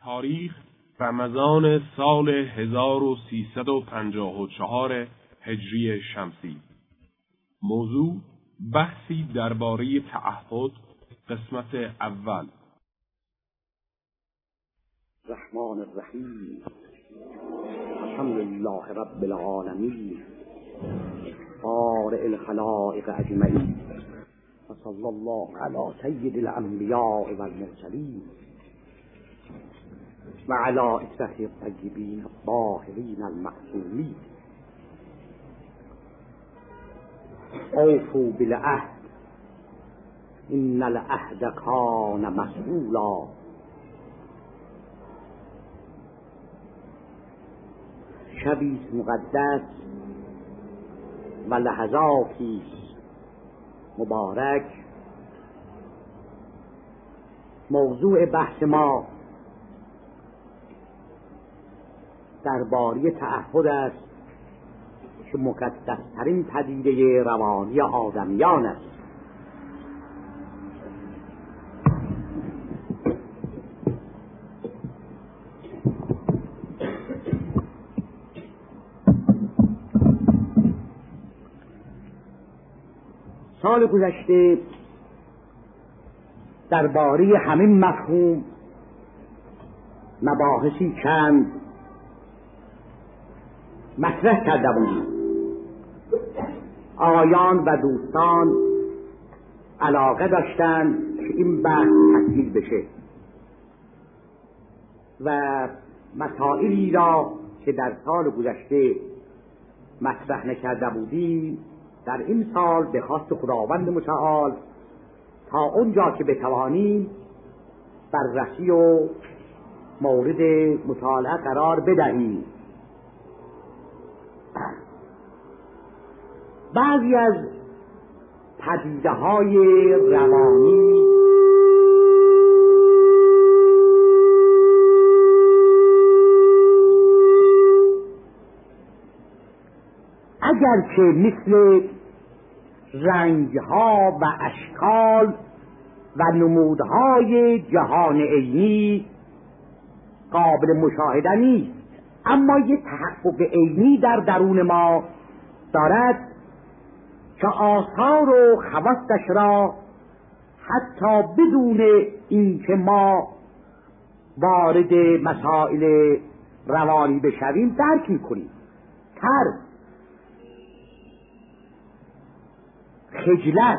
تاریخ رمضان سال 1354 هجری شمسی. موضوع بحثی درباره تعهد، قسمت اول. الرحمن الرحیم. الحمدلله رب العالمین، بارئ الخلائق اجمعین، و صلی الله علی سید الانبیاء و المرسلین و علی اطهره الطیبین الطاهرین المعصومین. اوفوا بالعهد ان العهد کان مسئولا. شبی مقدس و لحظاتی مبارک. موضوع بحث ما درباره تعهد است که مقدس‌ترین پدیده روانی آدمیان است. سال گذشته درباره همین مفهوم مباحثی چند مطرح کرده بودیم. آقایان و دوستان علاقه داشتند که این بحث تکمیل بشه و مسائلی را که در سال گذشته مطرح نکرده بودیم در این سال به خواست خداوند متعال تا اونجا که بتوانیم بررسی و مورد مطالعه قرار بدهیم. بعضی از پدیده‌های روانی اگرچه مثل رنگها و اشکال و نمودهای جهان عینی قابل مشاهده نیست، اما یک تحقق عینی در درون ما دارد که آثار و خواستش را حتی بدون اینکه ما وارد مسائل روانی بشویم درک می‌کنیم. ترس، خجلت،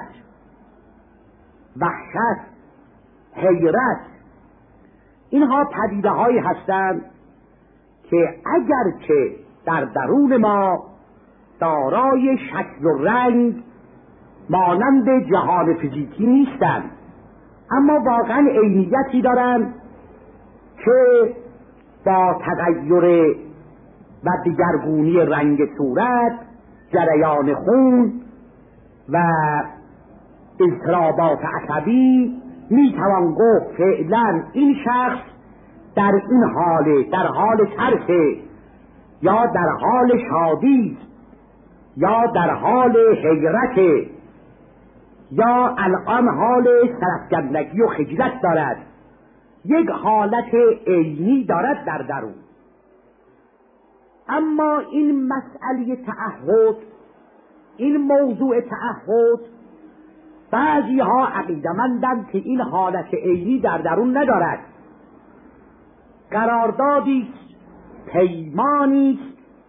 وحشت، حیرت، اینها پدیده‌هایی هستند که اگرچه در درون ما دارای شکل و رنگ مانند جهان فیزیکی نیستند، اما واقعا عینیتی دارند که با تغییر و دگرگونی رنگ صورت، جریان خون و اضطرابات عصبی میتوان گفت فعلا این شخص در این حاله، در حال ترس یا در حال شادی یا در حال حیرت یا الان حال سرفکندگی و خجلت دارد. یک حالت عینی دارد در درون. اما این مسئله تعهد، این موضوع تعهد، بعضی ها عقیده‌مندند که این حالت عینی در درون ندارد. قراردادی، پیمانی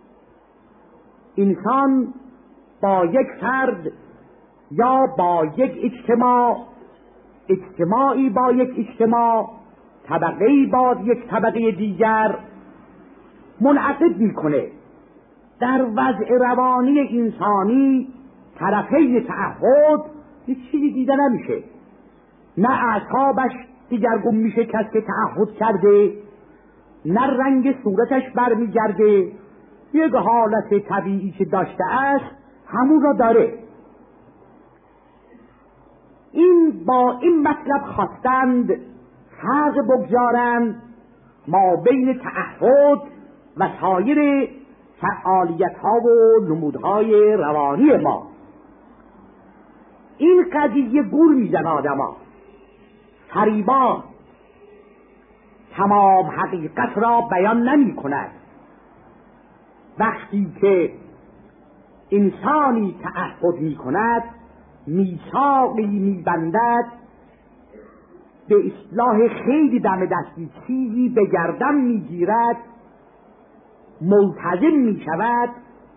انسان با یک فرد یا با یک اجتماع، اجتماعی با یک اجتماع، طبقه‌ای با یک طبقه دیگر منعقد میکنه. در وضع روانی انسانی طرفین تعهد هیچ چیزی دیده نمیشه، نه اعصابش دیگرگون میشه کسی که تعهد کرده، نه رنگ صورتش برمیگرده، یک حالت طبیعی که داشته است همون را داره. این با این مطلب خواستند فرق بگذارند ما بین تعهد و سایر فعالیت‌ها و نمودهای روانی ما. این قضیه گول میزن آدما، فریبا، تمام حقیقت را بیان نمی کند. وقتی که انسانی تعهد می کند، میثاقی می بندد، به اصطلاح خیلی دم دستی چیزی به گردن می گیرد، ملتزم می شود.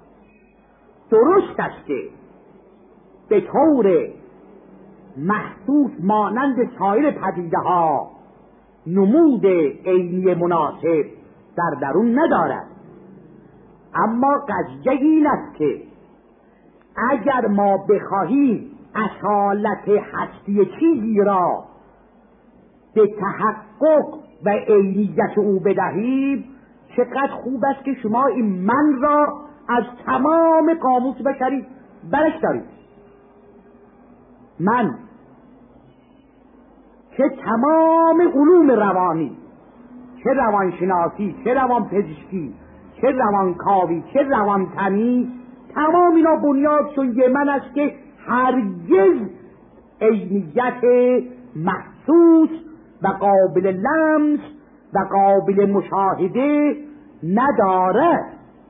درست است که به طور محسوس مانند سایر پدیده ها نمود عینی مناسب در درون ندارد، اما قضیه این است که اگر ما بخواهیم اصالت هستی چیزی را به تحقق و عینیت او بدهیم، چقدر خوب است که شما این من را از تمام قاموس بشری برش دارید. من که تمام علوم روانی، چه روانشناسی، چه روانپزشکی، چه روانکاوی، چه روانتنی، تمام اینا بنیادشون یه من است که هرگز عینیت محسوس و قابل لمس و قابل مشاهده ندارد.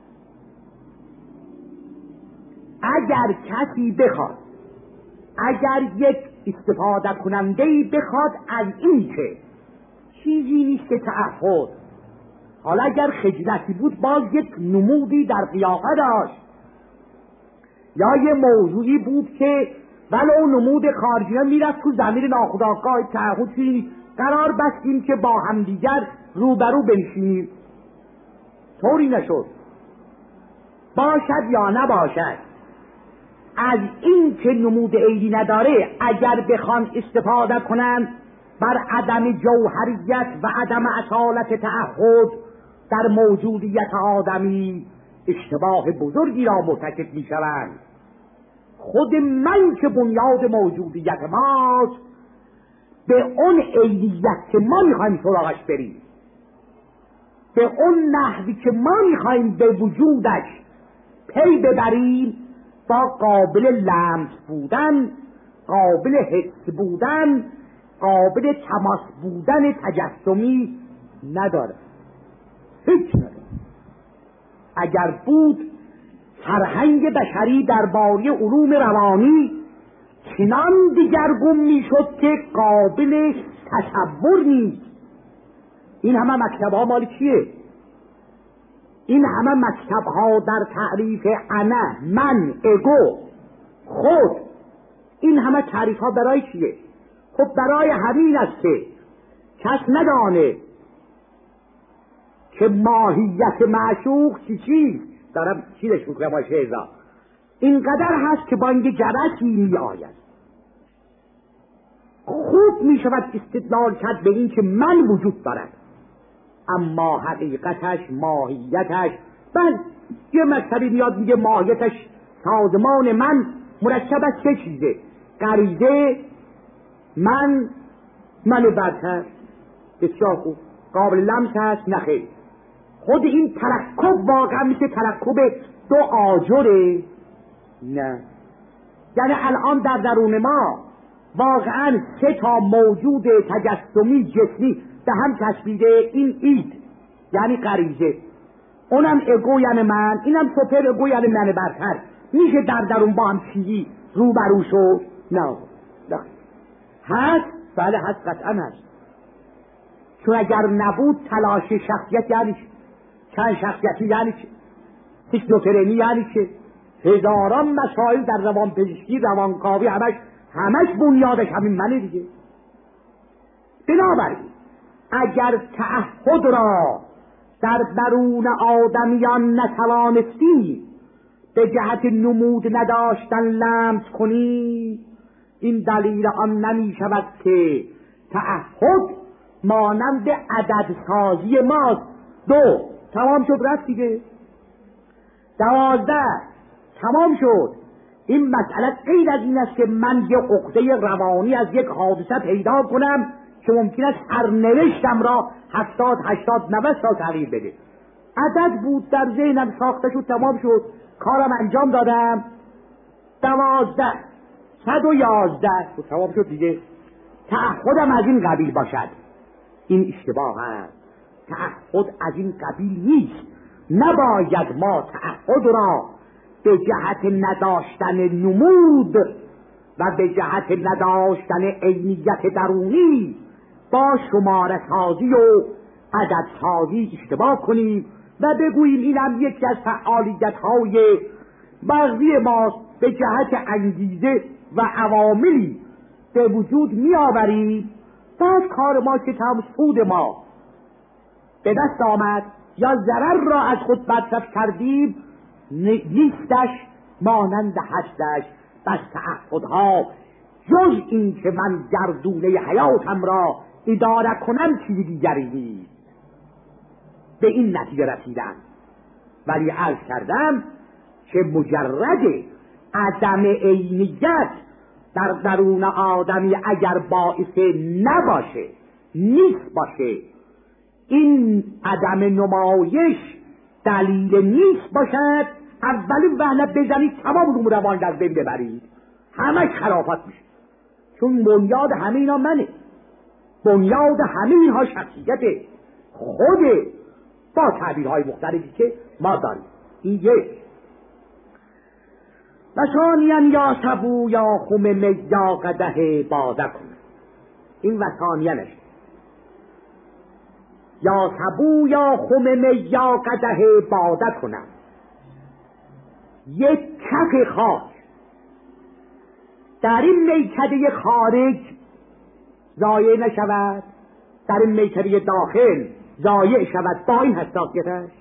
اگر کسی بخواد، اگر یک استفاده کننده‌ای بخواد از این که چیزی نیست که تعهد، حالا اگر خجلتی بود باز یک نمودی در قیافه داشت، یا یه موضوعی بود که ولو نمود خارجی میرفت تو زمین ناخودآگاه تعهد چیزی قرار بستیم که با همدیگر روبرو بنشینیم، طوری نشد. باشد یا نباشد، از این که نمود عینی نداره اگر بخوان استفاده کنند بر عدم جوهریت و عدم اصالت تعهد در موجودیت آدمی، اشتباه بزرگی را مرتکب می شوند. خود من که بنیاد موجودیت ماست، به اون عینیت که ما میخوایم سراغش بریم، به اون نحوی که ما میخوایم به وجودش پی ببریم، با قابل لمس بودن، قابل حس بودن، قابل تماس بودن تجسمی نداره، هیچ نداره. اگر بود فرهنگ بشری درباره علوم روانی چنان دیگرگون میشد که قابل تصور نیست. این همه مکتب ها مال چیه؟ این همه مکتب ها در تعریف انا، من، اگو، خود، این همه تعریف ها برای چیه؟ خب برای همین است که کس ندانه که ماهیت معشوق چیست. دارم چیزش میکنم شعرها اینقدر هست که با اینکه جرسی می آید خوب می شود استدلال کرد به این که من وجود دارد، اما حقیقتش، ماهیتش، بعد یه مکتبی میاد میگه ماهیتش، سازمان من مرکب از چه چیزه؟ غریزه، من برتر، بسیار خوب، قابل لمس هست، نخیر. خود این ترکب واقعا میشه ترکب دو آجره؟ نه. یعنی الان در درون ما واقعا سه تا موجود تجسمی جسمی به هم چسبیده. این اید یعنی غریزه، اونم اگو یعنی من، اینم سوپر اگو یعنی من برتر. میشه در درون با هم چیزی روبرو شد؟ نه. هست؟ بله هست، قطعا هست. چون اگر نبود تلاش شخصیت یعنی چند شخصیتی یعنی چه؟ سیکلوترینی یعنی چه؟ هزاران مسائل در روانپزشکی، روانکاوی، همش بنیادش همین منه دیگه. بنابراین اگر تعهد را در درون آدمیان نتوانستی به جهت نمود نداشتن لمس کنی، این دلیل آن نمی شود که تعهد مانند عددسازی ماست. 2 تمام شد، رفت دیگه. 12 تمام شد. این مسئله غیر از این است که من یه عقده روانی از یک حادثه پیدا کنم که ممکن است سرنوشتم را 70 80 90 سال تغییر بده. عدد بود در ذهنم ساخته شد، تمام شد، کارم انجام دادم. 12 111 تمام شد دیگه. تعهدم از این قبیل باشد، این اشتباه است. تعهد از این قبیل نیست. نباید ما تعهد را به جهت نداشتن نمود و به جهت نداشتن عینیت درونی با شماره سازی و عدد سازی اشتباه کنیم و بگوییم اینم یکی از فعالیت‌های مغزی ماست، به جهت انگیزه و عواملی به وجود می‌آوریم. بعد کار ما که تمام سود ما به دست آمد یا ضرر را از خود برطرف کردیم نیستش، مانند هستش. بس تعهدها جز این که من گردونه حیاتم را اداره کنم چیزی دیگری نیست. به این نتیجه رسیدم. ولی عرض کردم که مجرد عدم عینیت در درون آدمی اگر باعث نباشه، نیست باشه، این عدم نمایش دلیل نیست باشد، اولین وهله بزنید تمام روم روان از بین ببرید، همه خرافت میشه. چون بنیاد همه اینا منه، بنیاد همه اینها شخصیت خوده با تعبیرهای مختلفی که ما داریم. این یک. و ثانیاً یا سبو یا خمم یا قدح باده کن. این و ثانیانش یا سبو یا خمم یا قدح باده کنم. یک کف خاک در این میکده خارج ضایع نشود، در این میکده داخل ضایع شود. با این حساسیتش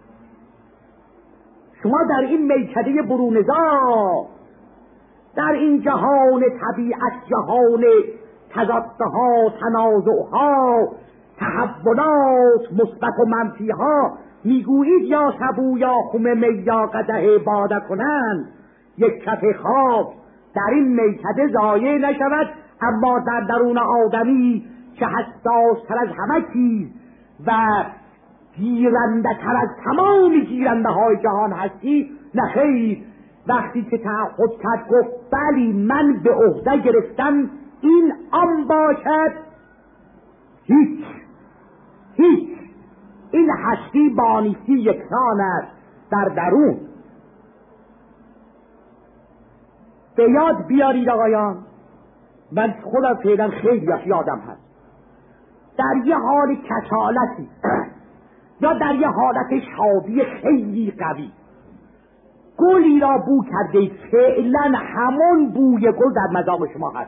شما در این میکده برونزا، در این جهان طبیعت، جهان تضادها، تنازعها، تحولات مثبت و منفیها، میگویید یا سبو یا خمم یا قدح باده کنند. یک کف خاک در این میکده ضایع نشود، اما در درون آدمی که حساس‌تر از همه چیز و گیرنده تر از تمام گیرنده های جهان هستی، نخیر. وقتی که تعهد کرد گفت بلی من به عهده گرفتم این آن باشد، هیچ این هستی با نیستی یکسان است در درون. به یاد بیارید آقایان، من خودم فعلا خیلی یادم هست در یه حال کسالتی یا در یه حالت شادی خیلی قوی گلی را بو کرده، فعلا همون بوی گل در مذاق شما هست.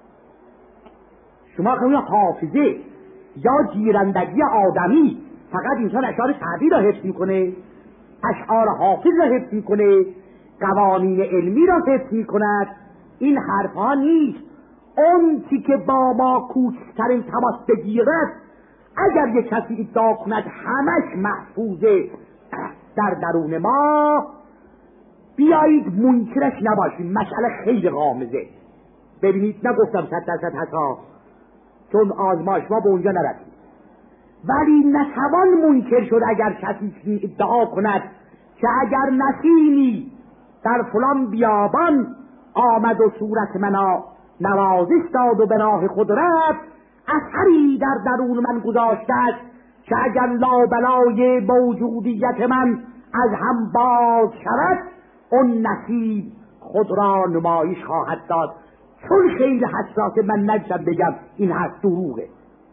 شما کنید حافظه یا گیرندگی آدمی فقط انسان اشعار سعدی را حفظ میکنه، اشعار حافظ را حفظ میکنه، قوانین علمی را حفظ میکند. این حرفها نیست. اون چی که با ما کوچکترین تماس بگیرد، اگر یک کسی ادعا کند همش محفوظه در درون ما، بیایید منکرش نباشیم. مسئله خیلی غامضه. ببینید نگفتم 100% حساب، چون آزمایش ما به اونجا نرسید، ولی نتوان منکر شد اگر کسی ادعا کند که اگر نسیمی در فلان بیابان آمد و صورت منا نوازش داد و به راه خود رفت، اثری در درون من گذاشته است که اگر لابلای موجودیت من از هم باز شود، اون نصیب خود را نمایش خواهد داد. چون خیلی حساسه من نجم بگم این هست دروغه،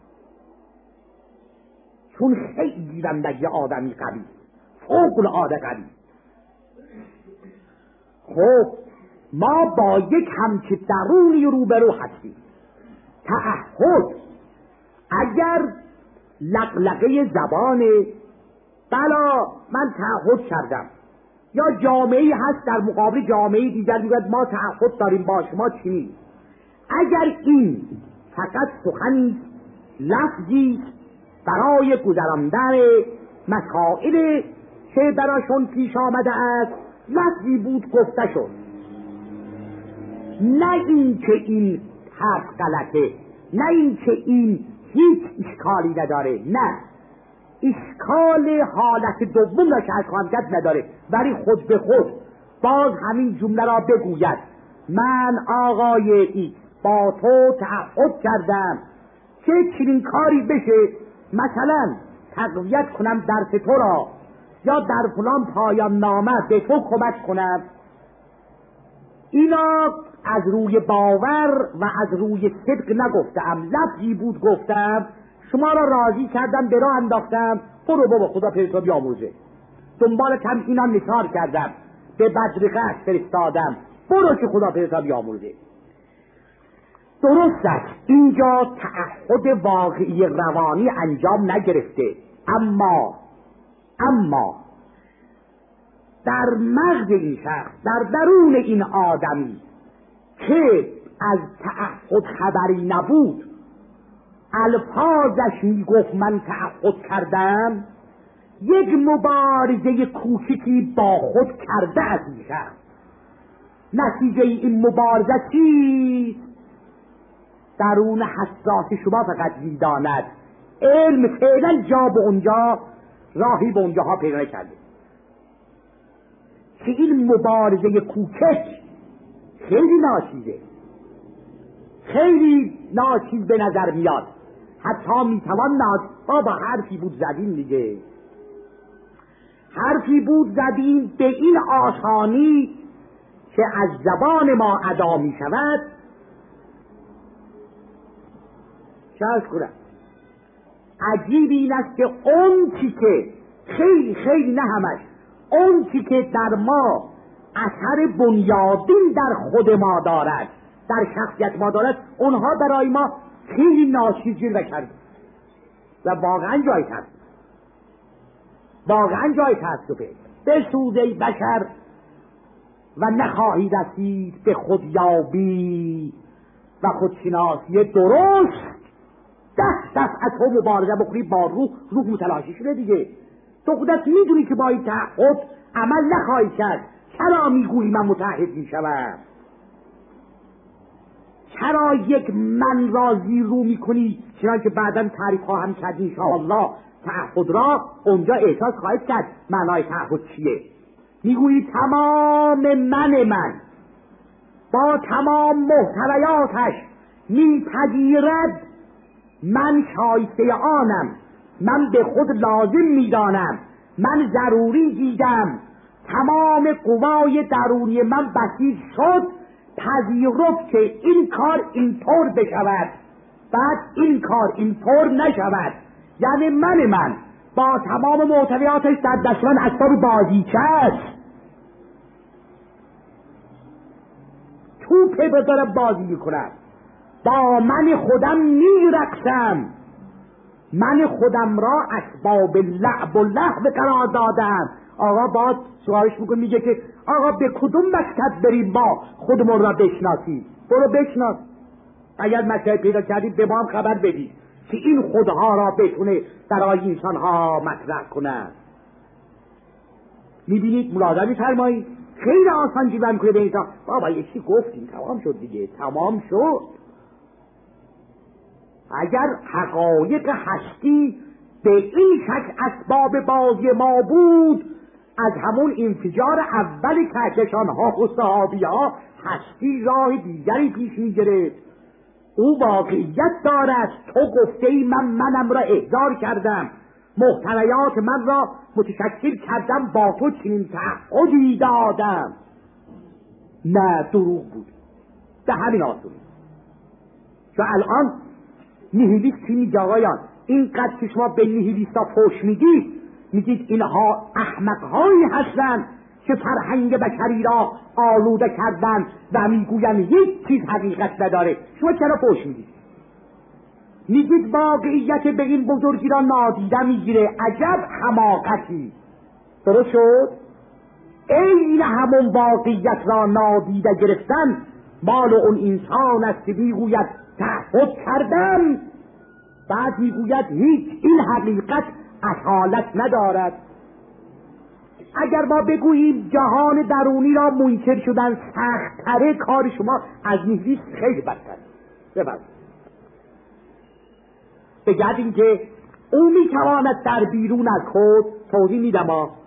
چون خیلی گیرندگی آدمی قوی، فوق العاده قوی. خب ما با یک همچه درونی روبرو هستیم. تعهد اگر لقلقه زبانه، بلا من تعهد کردم، یا جامعه‌ای هست در مقابل جامعه دیگر میگوید ما تعهد داریم با شما چی؟ اگر این فقط سخنی لفظی برای گذراندن مسائل که براشون پیش آمده است، لفظی بود گفته شد، نه این که این حرف غلطه، نه این که این هیچ اشکالی نداره، نه، اشکال حالت دوم را که از خواهم کرد نداره، ولی خود به خود باز همین جمله را بگوید من آقای ای با تو تعهد کردم که چنین کاری بشه. مثلا تقویت کنم درس تو را، یا در فلان پایان نامه به تو کمک کنم. اینا از روی باور و از روی صدق نگفتم، لفظی بود گفتم، شما را راضی کردم، به راه انداختم، برو بابا خدا پیدا بیاموزه. دنبال اینا نثار کردم، به بدرقه فرستادم، برو که خدا پیدا بیاموزه. درست است اینجا تعهد واقعی روانی انجام نگرفته، اما در مغز این شخص، در درون این آدمی که از تعهد خبری نبود، الفاظش میگفت من تعهد کردم، یک مبارزه کوچکی با خود کرده از این شخص. نتیجه این مبارزه چیست؟ درون حساس شما فقط میداند. علم فعلا جا به اونجا، راهی به اونجاها پیدا نکرده که این مبارزه کوچک خیلی ناچیزه، خیلی ناچیز به نظر میاد. حتی میتوان بابا حرفی بود زدیم دیگه، حرفی بود زدیم به این آسانی که از زبان ما ادا می شود. چه کنم؟ عجیب این است که اون چی که خیلی نه همش، اون چی که در ما اثر بنیادین در خود ما دارد، در شخصیت ما دارد، اونها برای ما خیلی ناچیز جلوه کرد و واقعا جای تأسفه. بسوز ای بشر و نخواهی رسید به خودیابی و خودشناسی درست. دست از تو مبارزه بکنی با روح متلاشی شده دیگه. تو خودت میدونی که با این تعهد عمل نخواهی کرد، چرا میگویی من متعهد میشوم؟ چرا یک من را زیرو میکنی؟ چنانکه بعدا تعریف خواهم کرد انشاءالله تعهد را، اونجا احساس خواهید کرد معنای تعهد چیه. میگویی تمام من با تمام محتویاتش میپذیرد من شایسته آنم، من به خود لازم میدانم، من ضروری دیدم، تمام قوای درونی من بسیج شد، پذیرفت که این کار اینطور بشود، بعد این کار اینطور نشود. یعنی من با تمام محتویاتش در دست من اسباب بازیچه است، توپه به دارم بازی میکنم، با من خودم میرقصم، من خودم را اسباب لعب و لهو قرار دادم. آقا باز سوالش میکنه، میگه که آقا به کدوم مکتب بریم با خودمون را بشناسیم؟ برو بشناس، اگر مکتب پیدا کردید به ما هم خبر بدید که این خودها را بتونه برای انسانها مطرح کنه. میبینید ملاحظه فرمایید، خیلی آسان جیبن کنه به انسان. بابا یکی گفتیم تمام شد دیگه، تمام شد. اگر حقایق هستی به این شکل اسباب بازی ما بود، از همون انفجار اول کهکشان‌ها و صحابی‌ها هستی راه دیگری پیش می‌گرفت. او واقعیت دارد. تو گفته‌ای منم را احضار کردم، محتویات من را متشکل کردم، با تو چنین تعهدی دادم. نه، دروغ بود. به همین آسونی. چون الان نیهیلیست چی میگه آقایان؟ اینقدر که شما به نیهیلیستا فوش میگید اینها احمقهایی هستند که فرهنگ بشری را آلوده کردن و میگویند هیچ چیز حقیقت نداره. شما چرا فوش میگید واقعیت به این بزرگی را نادیده میگیره؟ عجب حماقتی. درست شد؟ این همون واقعیت را نادیده گرفتن مال اون انسان است که میگوید تعهد کردم، بعد میگوید هیچ، این حقیقت اصالت ندارد. اگر ما بگوییم جهان درونی را منکر شدن سخت‌تره، کار شما از نیست خیلی بدتر. بگردیم که او میتواند در بیرون از خود توضیح میدم.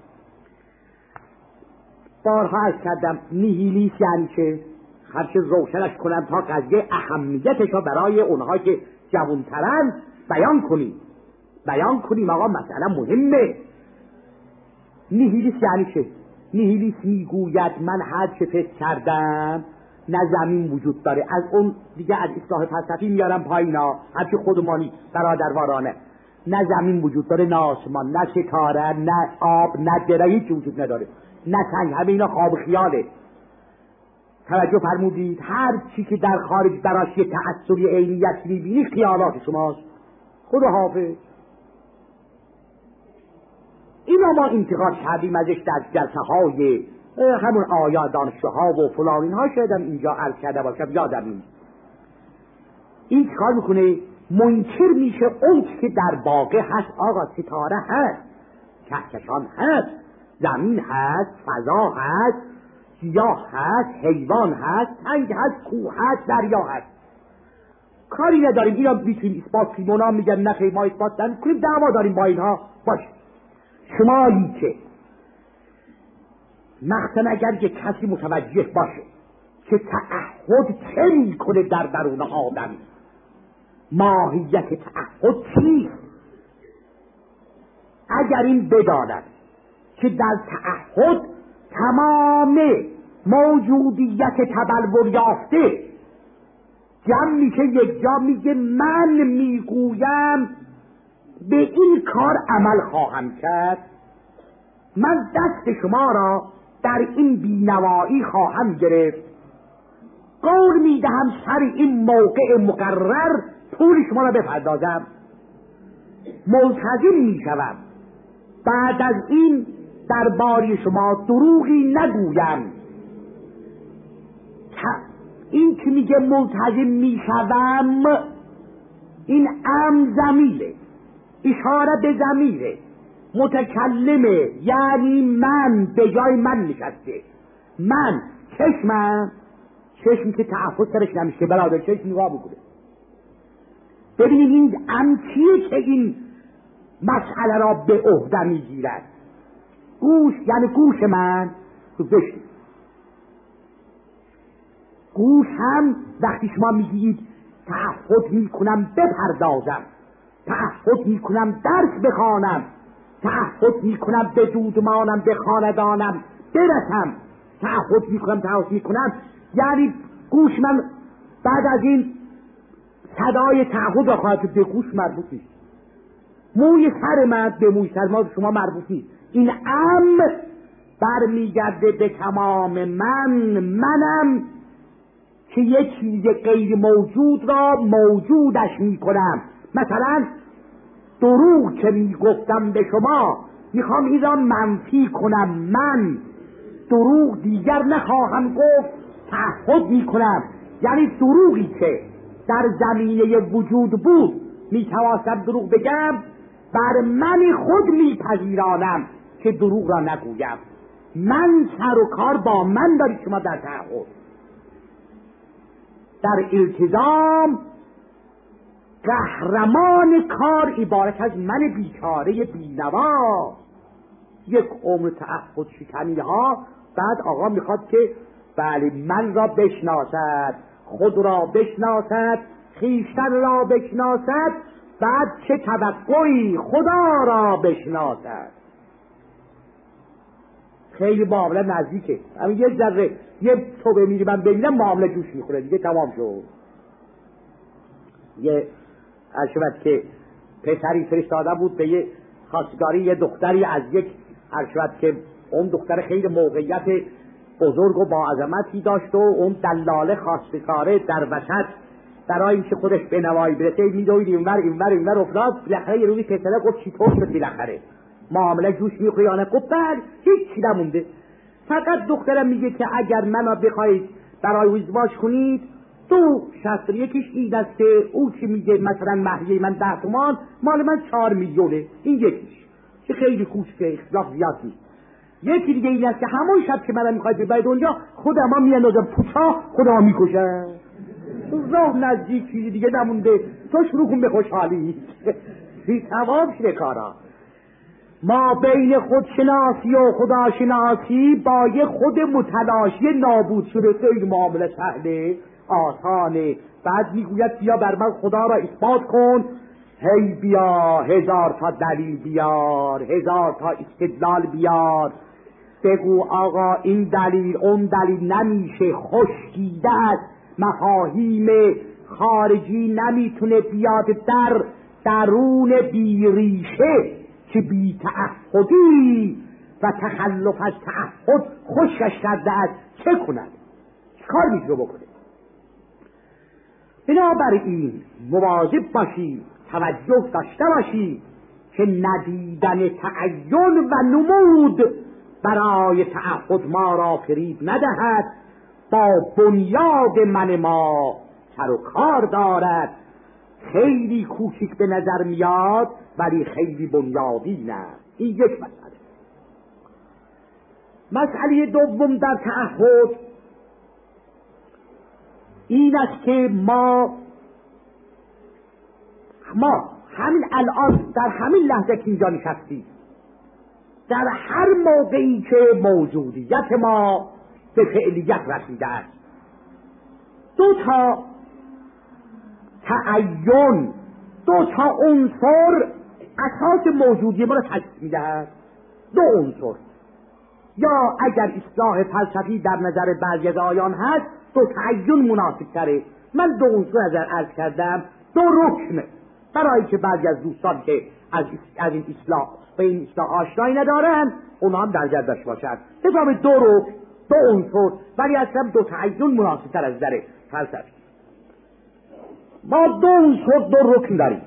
بارها عرض کردم نیهیلیسم یعنی چه؟ هرچه روشنش کنم تا قضیه اهمیتش را برای اونها که جوانترن بیان کنیم. بیان کنیم آقا مثلا مهمه. نیهیلیست یعنی چه؟ نیهیلیست میگوید من هر چه فکر کردم نه زمین وجود داره، از اون دیگه از اصلاح فلسفی میارم پایینا، هرچی خودمانی برادروارانه، نه زمین وجود داره، نه آسمان، نه ستاره، نه آب، نه دره، هیچی وجود نداره، نه سنگ، همه اینا خواب خیاله. توجه فرمودید؟ هر چی که در خارج براش یه تأثری عینیت میبینی خیالات شماست. خدا حافظ. اینا ما انتقاد کردیم ازش در جلسه های همون آیات دانشجوها و فلان اینها، شایدم اینجا عرض کرده باشم، یادم نیست. این کار میکنه منکر میشه اون که در واقع هست. آقا ستاره هست، کهکشان هست، زمین هست، فضا هست، گیاه هست، حیوان هست، سنگ هست، کوه هست، دریا هست. کاری نداریم اینا میتونیم اثبات کنیم. اونا میگن نه خیلی ما اثبات نمیکنیم، دعوا داریم با اینها. باشه شمایی که مثلا اگر یک کسی متوجه باشه که تعهد چه میکنه در درون آدم، ماهیت تعهد چیست، اگر این بداند که در تعهد تمام موجودیت تبلور یافته جمع میشه یک جا، میگه من میگویم به این کار عمل خواهم کرد، من دست شما را در این بینوایی خواهم گرفت، قول میدهم سر این موقع مقرر پول شما را بپردازم، ملتزم میشوم بعد از این درباره شما دروغی نگویم. این که میگه ملتزم میشوم، این ضمیره، اشاره به ضمیره، متکلمه، یعنی من به جای من نشسته. من چشم که تعهد سرش نمیشه، برادر چشم نگاه بکنه ببینید این چیه که این مسئله را به عهده میگیرد. گوش یعنی گوش من بشنید. گوش هم وقتی شما میگید تعهد میکنم بپردازم، تعهد میکنم درس بخوانم، تعهد میکنم به دودمانم، به خاندانم برسم، تعهد میکنم، یعنی گوش من بعد از این صدای تعهد را خواهد به گوش مربوط نیست. موی سر من به موی سر ما شما مربوط نیست. این برمیگرده به تمام منم که یک چیز غیر موجود را موجودش میکنم. مثلا دروغ که میگفتم به شما میخوام این را منفی کنم، من دروغ دیگر نخواهم گفت، تعهد میکنم. یعنی دروغی که در زمینه وجود بود میتوانم دروغ بگم، بر من خود میپذیرانم که دروغ را نگویم. من سر و کار با من دارید شما در تعهد، در التزام. قهرمان کار عبارت از من بیچاره بینوا، یک عمر تعهد شکنی ها. بعد آقا میخواد که بله من را بشناسد، خود را بشناسد، خویشتن را بشناسد، بعد چه توقعی خدا را بشناسد. خیلی معامله نزدیکه. همین یه ذره یه توبه میری من ببینم معامله جوش میخوره دیگه تمام شد. یه عرشبت که پسری فرستاده بود به یه خواستگاری یه دختری از یک عرشبت که اون دختر خیلی موقعیت بزرگ و با عظمتی داشت و اون دلاله خواستگاره در وسط برای اینکه خودش به نوایی برسه میدوید اینور افتاد. بالاخره یه روزی پسره گفت چطور شد بالاخره معامله جوش میخوره یا نه؟ گفت بله هیچی نمونده، فقط دخترم میگه که اگر منو بخواید برای ازدواج کنید تو شرط یکیش این است که او که میگه مثلا مهریه من 10 تومان مال من 4 میلیونه، این یکیش که خیلی کوچکه اختلاف زیاد نیست. یکی دیگه این است که همون شب که منم میخواید ببرید اونجا خودم هم میاندازم پوچا خودم میکشم. راه نزدیک چیزی دیگه نمونده، تو شروع کن به خوشحالی. بی تمام شده کارا. ما بین خودشناسی و خداشناسی با یه خود متلاشی نابود شده خیلی معامله سهله آسانه. بعد میگوید بیا بر من خدا را اثبات کن، هی بیا 1000 تا دلیل بیار، 1000 تا استدلال بیار، بگو آقا این دلیل اون دلیل نمیشه، خشکیده است، مفاهیم خارجی نمیتونه بیاد در درون بیریشه که بی تعهدی و تخلف از تعهد خشکش کرده است، چه کند؟ چه کار میتونه بکنه؟ بنابراین مواظب باشی، توجه داشته باشی که ندیدن تعین و نمود برای تعهد ما را فریب ندهد، با بنیاد من ما سر و کار دارد، خیلی کوچک به نظر میاد ولی خیلی بنیادی نه. این یک مسئله. مسئله دوم در تعهد این است که ما همین الان در همین لحظه که اینجا نشستیم، در هر موقعی که موجودیت ما به فعلیت رسیده است، دو تا تعین، دو تا عنصر اساس موجودیت ما را تشکیل می‌دهد. دو عنصر، یا اگر اصطلاح فلسفی در نظر بعضی از آیان هست دو تعین مناسب تره. من دو عنصر عرض کردم، دو رکن، برای که بعضی از دوستان که از این اصطلاح به این اصطلاح آشنایی ندارن اونا هم در نظر داشته باشند. حساب دو رکن، دو عنصر، ولی اصلا دو تعین مناسب تر از نظر فلسفی. ما دو عنصر، دو رکن داریم.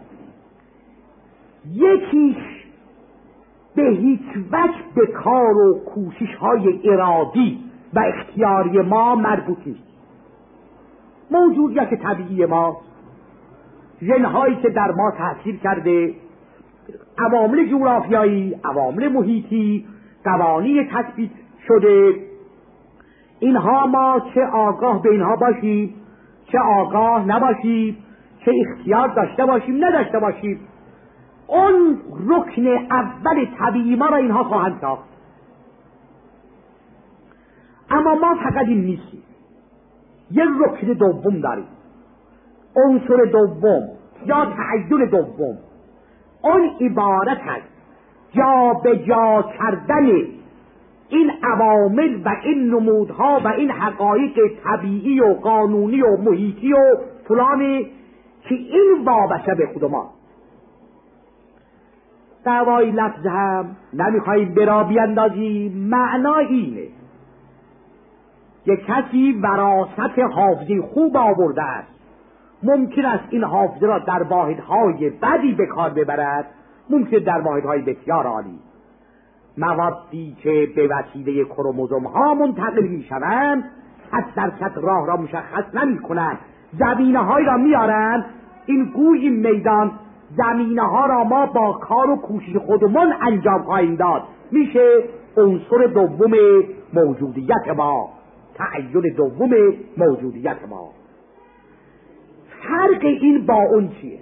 یکیش به هیچ وجه به کار و کوشش های ارادی و اختیاری ما مربوط نیست. موجودیت طبیعی ما، ژن‌هایی که در ما تأثیر کرده، عوامل جغرافیایی، عوامل محیطی، قوانین تثبیت شده، اینها ما چه آگاه به اینها باشیم، چه آگاه نباشیم، چه اختیار داشته باشیم نداشته باشیم، اون رکن اول طبیعی ما را اینها خواهند ساخت. اما ما فقط این نیستیم، یک رکن دوم داریم، عنصر دوم یا تعین دوم. اون عبارت است جا به جا کردن این عوامل و این نمودها و این حقایق طبیعی و قانونی و محیطی و فلانی که این وابسته به خود ما. دعوای لفظ هم نمیخواهیم برا بیندازیم، معنا اینه یک کسی وراثت حافظه خوب آورده است، ممکن است این حافظه را در واحدهای بدی به کار ببرد، ممکن در واحدهای بسیار عالی. موادی که به وسیله کروموزوم ها منتقل می شوند 100% راه را مشخص نمی کنند، زمینه های را میارند، این گوی میدان زمینه ها را ما با کار و کوشش خودمون انجام خواهیم داد، میشه عنصر دوم موجودیت ما، تعین دوم موجودیت ما. فرق این با اون چیه؟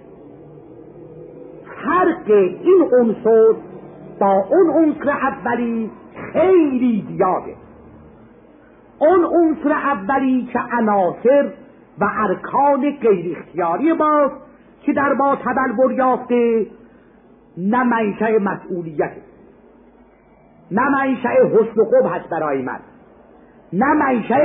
فرق این عنصر با اون عنصر اولی خیلی زیاده. اون عنصر اولی که عناصر و ارکان غیر اختیاری ماست که در ما تبلور یافته، نه منشأ مسئولیت، نه منشأ حسن و خوب هست برای من، نه منشأ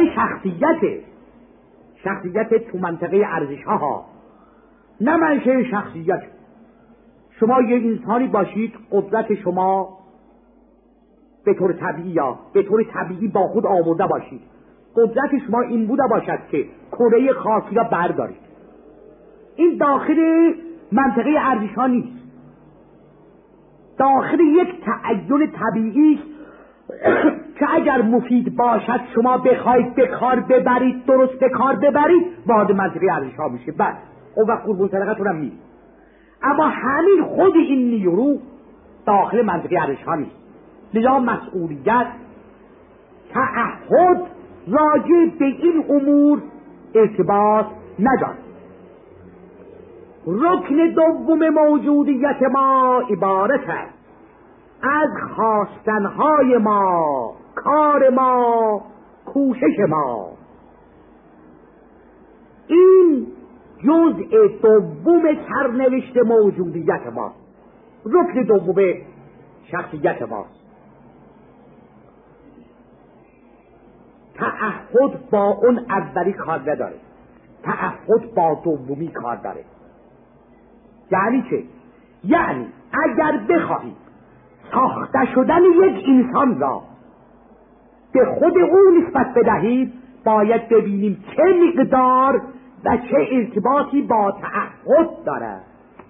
شخصیت تو منطقه ارزش ها، نه منشأ شخصیت. شما یک انسانی باشید، قدرت شما به طور طبیعی با خود آورده باشید، قدرت شما این بوده باشد که کره خاصی را بردارید. این داخل منطقه ارزش ها نیست، داخل یک تعین طبیعی که اگر مفید باشد شما بخواید به کار ببرید، درست به کار ببرید، وارد منطقه ارزش ها میشه. بعد اون وقت قربون صدقتون هم نیست. اما همین خود این نیرو داخل منطقه ارزش ها نیست. لذا مسئولیت، تعهد راجع به این امور ارتباط ندارد. رکن دوم موجودیت ما عبارت است از خواستنهای ما، کار ما، کوشش ما. این جزء دوم سرنوشت موجودیت ما، رکن دوم شخصیت ما. تعهد با اون اولی کار نداره، تعهد با دومی کار داره. یعنی چه؟ یعنی اگر بخواهیم ساخته شدن یک انسان را به خود او نسبت بدهید، باید ببینیم چه مقدار و چه ارتباطی با تعهد دارد،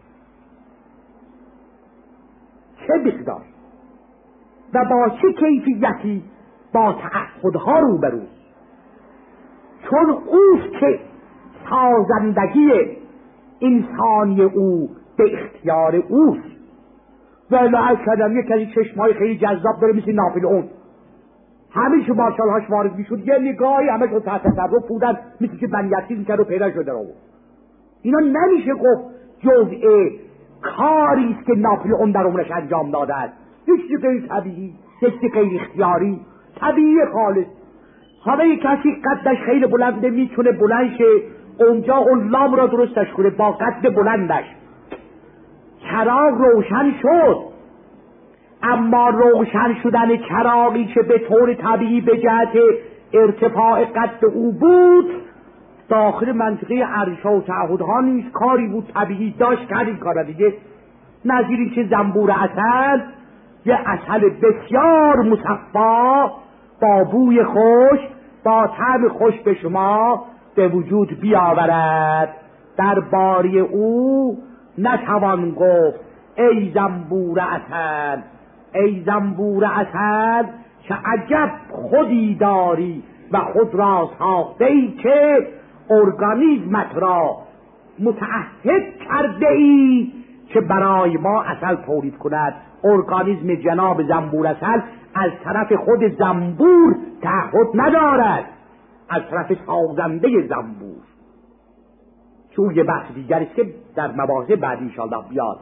چه مقدار و با چه کیفیتی با تعهدها روبروست. چون اوست که سازندگی انسانی او به اختیار اوست. ولی عرض کردم یک کسی چشمای خیلی جذاب داره مثل ناپلئون، همیشه مارشال‌هاش وارد میشد یه نگاهی همه شد تحت تصرف بودن، مثل که بنیتیزم کرد و پیدا شده رو. اینا نمیشه گفت جزء کاری است که ناپلئون در عمرش انجام داده است. هیچ چیز غیر طبیعی، هیچ چیز غیر اختیاری، طبیعی خالص. حالا یک کسی قدش خیلی بلنده میتونه بلند شه اونجا اون لام را درستش کنه با قد بلندش. چراغ روشن شد، اما روشن شدن چراغی که به طور طبیعی به جهت ارتفاع قد او بود داخل منطقه ارشا و تعهدها نیست، کاری بود طبیعی داشت کرد این کار دیگه. نظیری که زنبور عسل، یه عسل بسیار مصفا با بوی خوش با طعم خوش به شما به وجود بیاورد، در باری او نتوان گفت ای زنبور عسل، ای زنبور عسل چه عجب خودی داری و خود را ساخته ای که ارگانیزمت را متعهد کرده ای که برای ما عسل تولید کند. ارگانیزم جناب زنبور عسل از طرف خود زنبور تعهد ندارد، از طرف سازنده زنبور، چون یه بحث دیگری است که در مباحث بعدی انشاءالله بیاد.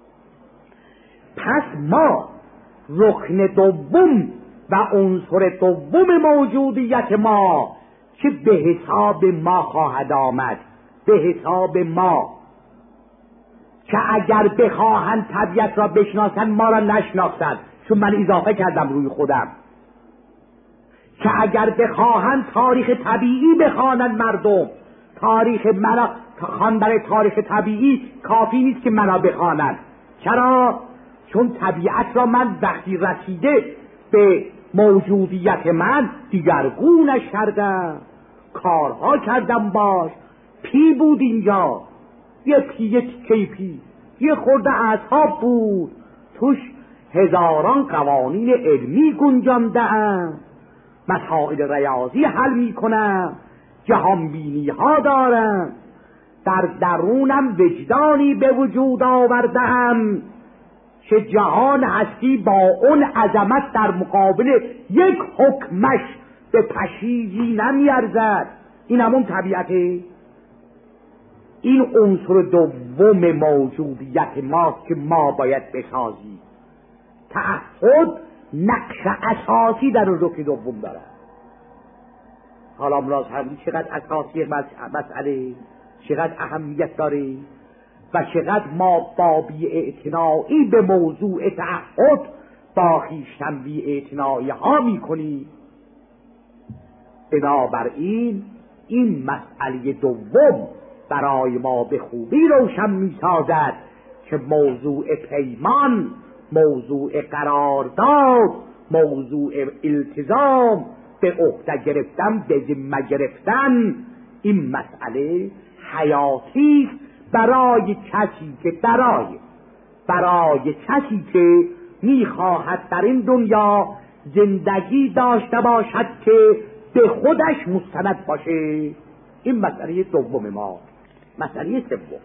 پس ما رکن دوم و عنصر دوم موجودیت ما که به حساب ما خواهد آمد، به حساب ما که اگر بخواهند طبیعت را بشناسند ما را نشناختند، چون من اضافه کردم روی خودم، که اگر بخواهند تاریخ طبیعی بخوانند مردم، تاریخ منا خواندن تاریخ طبیعی کافی نیست که منا بخوانند. چرا؟ چون طبیعت را من وقتی رسیده به موجودیت من دیگرگونش کردم، کارها کردم باش. پی بود اینجا، یه پی، یه خورده اصحاب بود، توش هزاران قوانین علمی گنجانده‌ام، مسائل ریاضی حل میکنم، جهانبینی ها دارم، در درونم وجدانی به وجود آورده‌ام که جهان هستی با اون عظمت در مقابل یک حکمش به پشیزی نمیارزد. این همون طبیعته. این عنصر دوم موجودیت ماست که ما باید بسازیم. تعهد نقش اساسی در رکن دوم دارد. حالا ملاحظ هم چقدر اساسی مسئله، چقدر اهمیت داره و چقدر ما با بی‌اعتنایی به موضوع تعهد با خویشتن بی‌اعتنایی ها میکنیم. بنابراین این مسئله دوم برای ما به خوبی روشن میسازد که موضوع پیمان، موضوع قرارداد، موضوع التزام، به عهده گرفتن، به ذمه گرفتن، این مسئله حیاتی برای کسی که برای کسی که میخواهد در این دنیا زندگی داشته باشد که به خودش مستند باشه. این مسئله دوم ما. مسئله سوم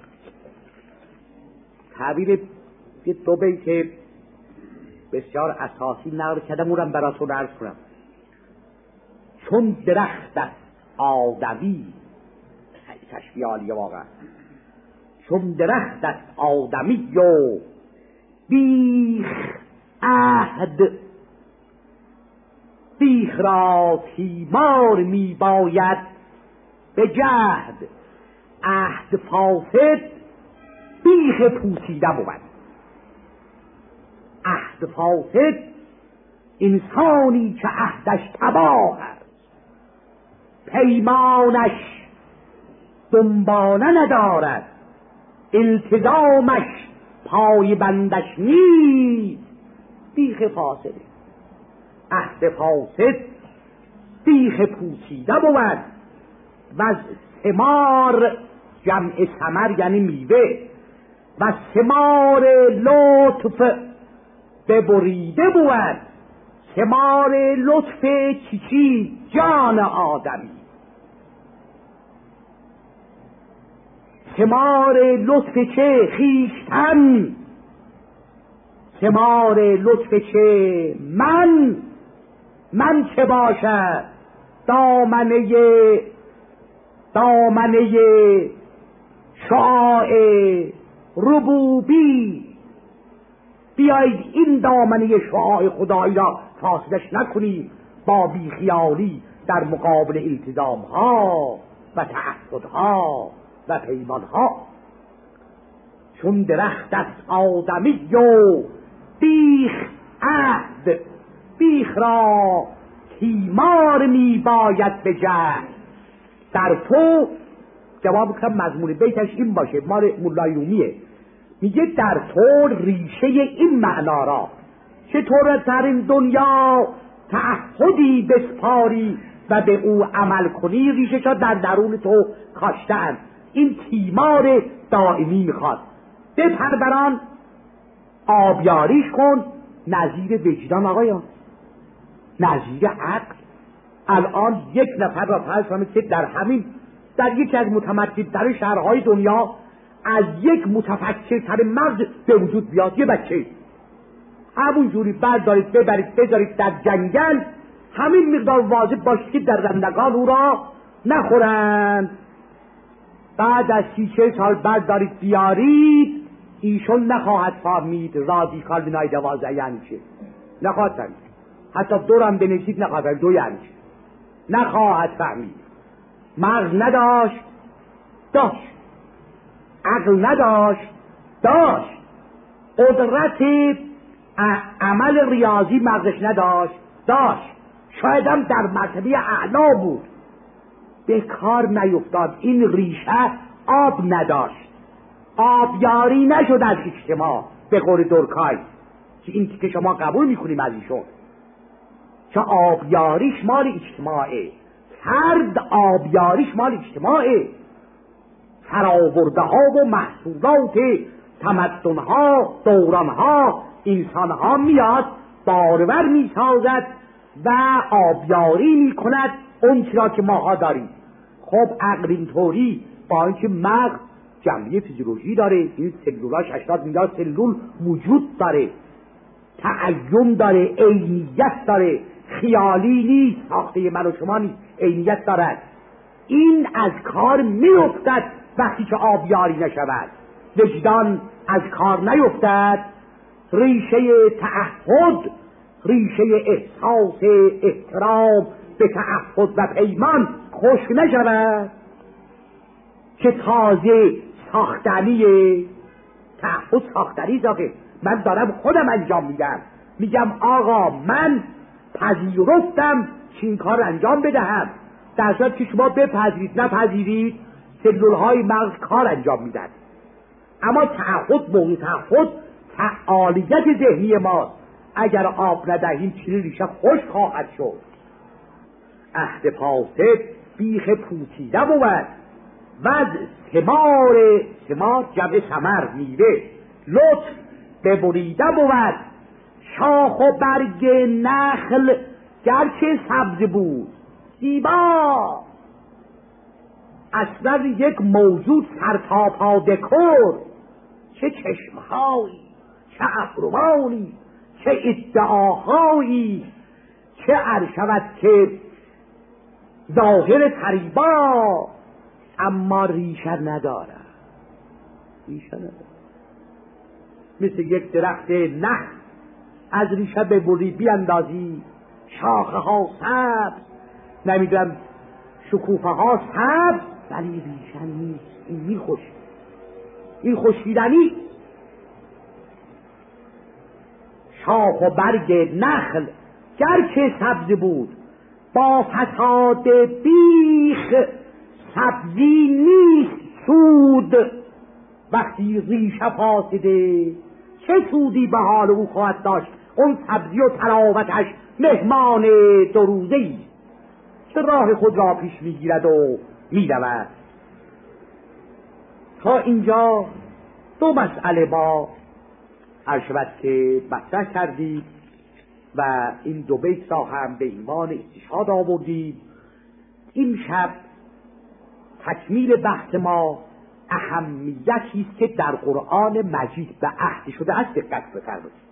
تعبیر یه دو بیت بسیار اساسی نقل کردم، اونم براتون عرض کنم. چون درخت است آدمی، تشبیه عالیه واقعا، چون درخت است آدمی و بیخ عهد، بیخ را تیمار می باید به جهد. عهد فاسد بیخ پوسیده بود. عهد فاسد انسانی که عهدش تباه است، پیمانش دنباله ندارد، التزامش پای بندش نیست، بیخ فاسده. عهد فاسد بیخ پوسیده بود و از ثمار، جمع ثمر یعنی میوه، و ثمار لطف ببریده بود. ثمار لطف چی؟ جان آدمی. ثمار لطف چه؟ خویشتن. ثمار لطف چه؟ من چه باشد؟ دامنه شعاع ربوبی. بیایید این دامنه شعاع خدایی را فاسدش نکنیم با بیخیالی در مقابل التزامها و تعهدها و پیمانها. چون درخت است آدمی و بیخ عهد، بیخ را تیمار می باید به جهد. در تو جواب کنم مضمون بیتش این باشه، مال مولایومیه، میگه در تو ریشه این معنا را چطور در این دنیا تعهدی بسپاری و به او عمل کنی، ریشه شد در درون تو کاشتن. این تیمار دائمی میخواد. بپروران، آبیاریش کن، نظیر وجدان آقایان، نظیر عقل. الان یک نفر را فرض کنید که در یکی از متمدن‌ترین شهرهای دنیا از یک متفکرتر مغز به وجود بیاد، یه بچه همون جوری بردارید ببرید بذارید در جنگل، همین مقدار واجب باشه که در رندگان او را نخورند. بعد از 30-40 سال بردارید بیارید، ایشون نخواهد فهمید رادیکال بینای 12 یعنی چه، نخواهد فهمید. حتی دورم بنویسید نخواهد فهمید 2 یعنی چه، نخواهد فهمید. مغز نداشت، داشت. عقل نداشت، داشت. قدرت عمل ریاضی مغزش نداشت، داشت. شاید هم در مرتبه اعلا بود، به کار نیفتاد. این ریشه آب نداشت، آبیاری نشد از اجتماع به قول دورکای، که این که شما قبول میکنیم از ایشون، که آبیاریش مال اجتماعه، فرد آبیاریش مال اجتماعه. فراورده ها و محصولات تمدن ها، دوران ها، انسان ها میاد بارور میسازد و آبیاری میکند اون چرا که ماها داریم. خب عقل اینطوری، با اینکه مغز جنبه فیزیولوژی داره، این سلولاش 80 میلیارد سلول وجود داره، تعین داره، عینیت داره، خیالی نیست، ساخته من و شما نیست، عینیت دارد. این از کار میافتد وقتی که آبیاری نشود. وجدان از کار نیفتد، ریشه تعهد، ریشه احساس احترام به تعهد و پیمان خشک نشود که تازه ساختنیه. تعهد ساختنی داره، من دارم خودم انجام میدم، میگم آقا من پذیرفتم که این کار انجام بدهم. در صورت که شما بپذیرید نپذیرید، سلول های مغز کار انجام میدن. اما تعهد، موقع تعهد فعالیت ذهنی ما، اگر آب ندهیم چیزی ریشه خشک خواهد شد. عهد فاسد بیخ پوسیده بود و از ثمار جمع ثمر میوه لطف ببریده بود. شاخ و برگ نخل گرچه سبز بود زیبا، اصلا یک موجود سرتاپا دکور، چه چشمهایی، چه ابروانی، چه ادعاهایی، چه عرشود که ظاهر تریبا، اما ریشه نداره. ریشه نداره، مثل یک درخت نخل از ریشه به بری بیاندازی، شاخه ها سبز، نمیدونم شکوفه ها سبز، ولی ریشن نیست. این میخوش، این خشکیدنی. شاخ و برگ نخل گرچه سبز بود، با فساد بیخ سبزی نیست سود. وقتی ریشه فاسده چه سودی به حال او خواهد داشت؟ اون سبزی و تراوتش مهمان دو روزه‌ای که راه خود را پیش میگیرد و میرود. تا اینجا دو مسئله با عرشبت که مطرح کردید و این دو بیت را هم به ایمان استشهاد آوردید. این شب تکمیل بحث ما اهمیتی است که در قرآن مجید به عهد شده است دقت بفرمایید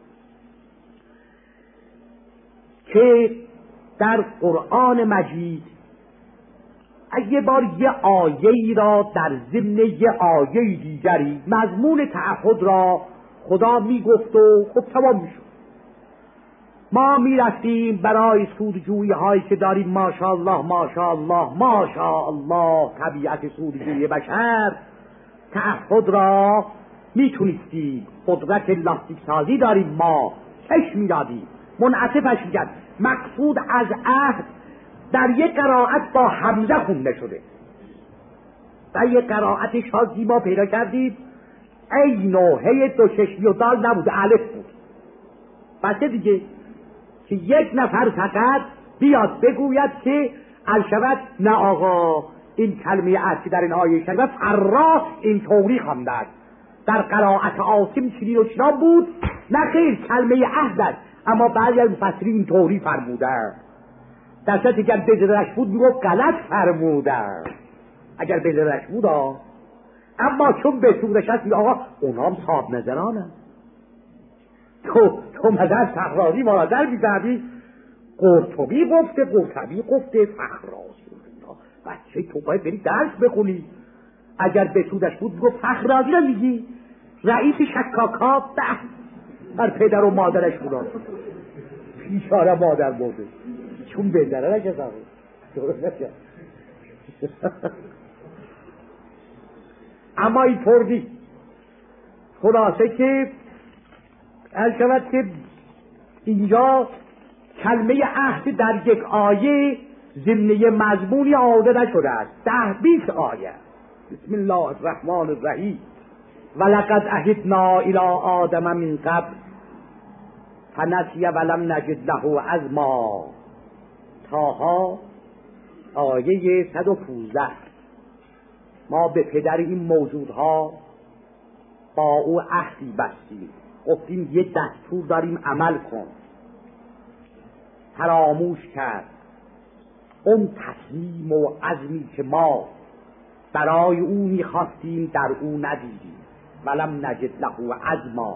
که در قرآن مجید یه بار یه آیه‌ای را در ضمن یه آیه دیگری مضمون تعهد را خدا میگفت و خب تمام میشد. ما میرفتیم برای سودجویی هایی که داریم، ماشاءالله ماشاءالله ماشاءالله طبیعت سودجویی بشر، تعهد را میتونستیم، قدرت لاستیک سازی داریم، ما چشم میدادیم، منعطفش میکرد. مقصود از عهد در یک قرائت با حمزه خونده شده، در یک قرائت شازی ما پیدا کردید ای نوحه دو چشمی و دال نبود، الف بود. بسه دیگه که یک نفر فقط بیاد بگوید که الشبت نه آقا این کلمه عهد در این آیه شریفه فرا این طوری خوانده است، در قرائت عاصم چنین و چنان بود، نه خیر کلمه عهد است، اما بعضی از مفسرین این طوری فرمودند. در صورت اگر بذرش بود میگفت غلط فرمودند، اگر بذرش بود اما چون به سورش هست میگه آقا اونا هم صاحب نظرانه. تو مدر فخرازی مرادر میزدی، قرطبی گفته، فخرازی بچه تو باید بری درس بخونی. اگر به سودش بود میگفت فخرازی نمیگی، رئیس شکاکا بر پدر و مادرش بودن پیشاره مادر برده چون بندره نکردم اما این طور نیست. خلاصه که شود که اینجا کلمه عهد در یک آیه ضمنی مضمونی آورده نشده است، 10-20 آیه. بسم الله الرحمن الرحیم ولقد عهدنا الی آدم من قبل فنسی ولم نجد له عزما. طه آیه 115. ما به پدر این موجودها با او عهدی بستیم، گفتیم یه دستور داریم عمل کن، فراموش کرد. اون تصمیم و عزمی که ما برای او میخواستیم در او ندیدیم. ولم نجد له عزما.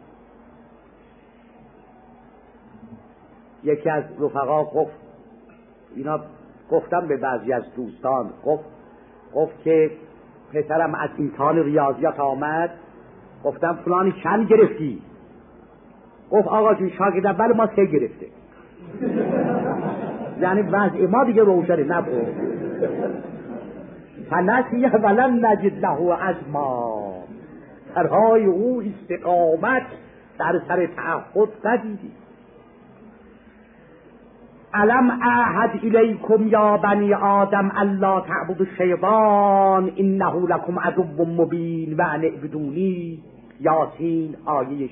یکی از رفقا گفت، اینا گفتم به بعضی از دوستان، گفت که پسرم از امتحان ریاضیات آمد، گفتم فلانی چند گرفتی؟ گفت آقا جون شاگرد اول ما 3 گرفته. یعنی وضع ما دیگه روشنه نبود. فنسی ولم نجد له عزما. سرهای او استقامت در سر تعهد ندیدی. الم اعهد الیکم یا بنی آدم الا تعبدوا الشیطان انه لکم عدو مبین و ان اعبدونی. یاسین آیه 60.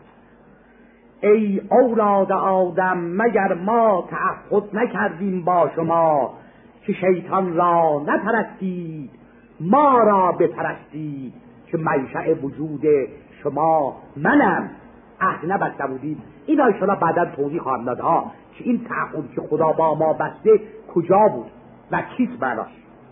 ای اولاد آدم مگر ما تعهد نکردیم با شما که شیطان را نپرستید، ما را بپرستید که منشأ وجود شما منم. عهد نبسته بودید. این ایشالا بعدا توضیح خواهم داد که این تعهد که خدا با ما بسته کجا بود و چیست معناش.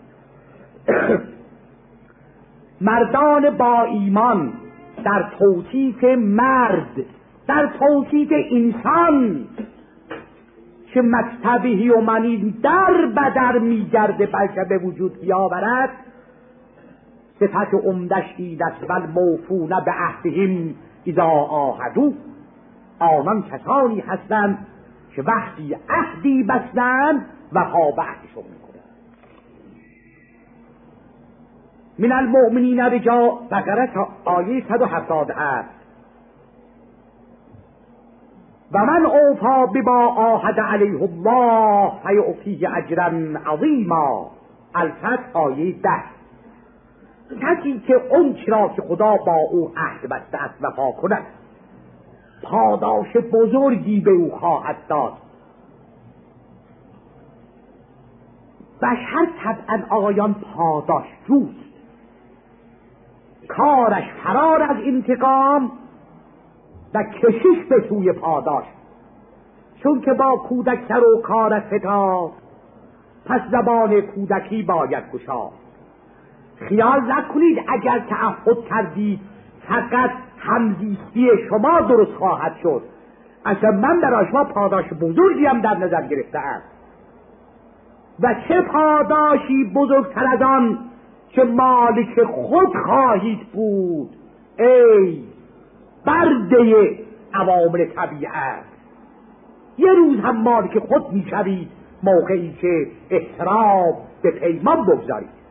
مردان با ایمان در توصیف مرد، در توصیف انسان که مکتبهی و منی در بدر میگرده بلکه به وجود بیاورد، صفت عمدش این است والموفون بعهدهم اذا عاهدوا. آنان کسانی هستند که وقتی عهدی بستند وفا به عهدشون میکنند. من المؤمنین رجال، بقره آیه 177. و من اوفا بما عاهد علیه الله فیؤتیه اجرا عظیما. الفتح آیه 10. کسی که اون چرا که خدا با او عهد بسته است وفا کند پاداش بزرگی به او خواهد داد. بشر طبعا آقایان پاداش جوست، کارش فرار از انتقام و کشش به سوی پاداش. چون که با کودک سر و کار فتاد، پس زبان کودکی باید گشاد. خیال نکنید اگر تعهد کردید فقط همزیستی شما درست خواهد شد. اصلا من برای شما پاداش بزرگی هم در نظر گرفته‌ام و چه پاداشی بزرگتر از آن که مالک خود خواهید بود ای برده عوامل طبیعت. یه روز هم مالک خود میشوید موقعی که احترام به پیمان بگذارید.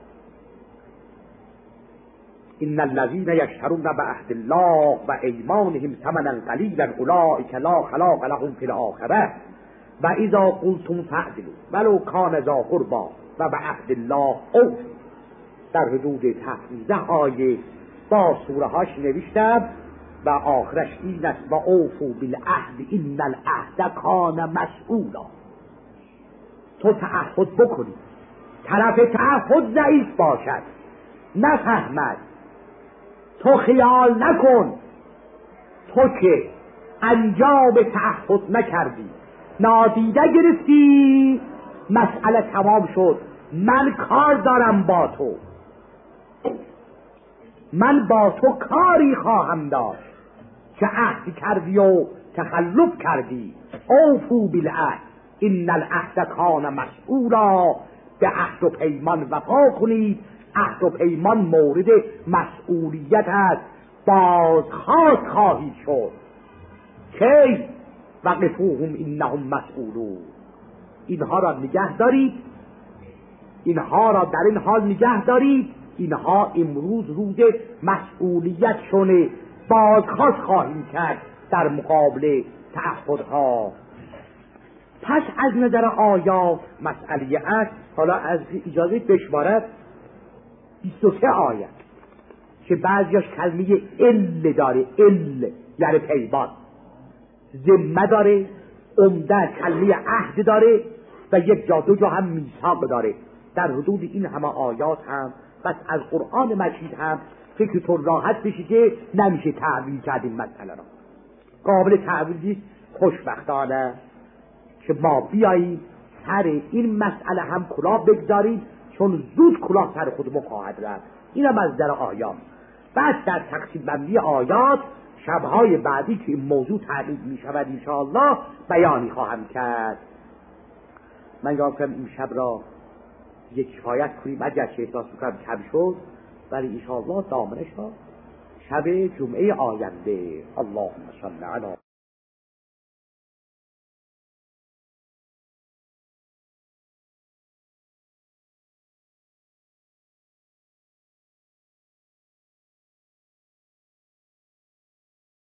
ان الذين يشترون بعهد الله و ایمانهم ثمنا قلیلا اولئک لا خلاق لهم فی الاخره و اذا قلتم فاعدلوا ولو کان ذا قربی و بعهد الله اوفوا. در حدود 12 آیه با سوره هاش نوشتم و آخرش این است و اوفوا بالعهد ان العهد کان مسئولا. تو تعهد بکنی، طرف تعهد ضعیف باشد نفهمد، تو خیال نکن تو که انجام تعهد نکردی نادیده گرفتی مسئله تمام شد. من کار دارم با تو، من با تو کاری خواهم داشت که عهد کردی و تخلف کردی. اوفوا بالعهد ان العهد کان مسئولا. به عهد و پیمان وفا کنید. عهد و پیمان مورد مسئولیت است، بازخواست خواهید شد. کی؟ وقفوهم انهم مسئولون. اینها را نگه دارید، اینها را در این حال نگه دارید. اینها امروز روز مسئولیت شونه، بازخواست خواهیم کرد در مقابل تعهدها. پس از نظر آیات مسئله است. حالا از اجازه بشمارد 23 آیت که بعضیش کلمه ال داره، ال یعنی پیمان، ذمه داره، عمده کلمه عهد داره و یک جا دو جا هم میثاق داره. در حدود این همه آیات هم بس از قرآن مجید هم فکرتون راحت بشه که نمیشه تعبیر کرد این مسئله را. قابل تعبیری خوشبختانه که ما بیاییم سر این مسئله هم کلاه بگذاریم، چون زود کلاه سر خودمون خواهد رفت. این هم از در آیات. بعد در تقسیم بندی آیات شبهای بعدی که این موضوع تعریف می شود انشاءالله بیانی خواهم کرد. من یاد کنم این شب را یک کفایت کنیم اگر چه احساس میکنم کم شد، ولی انشاءالله دامنش را شب جمعه آینده. اللهم صل علی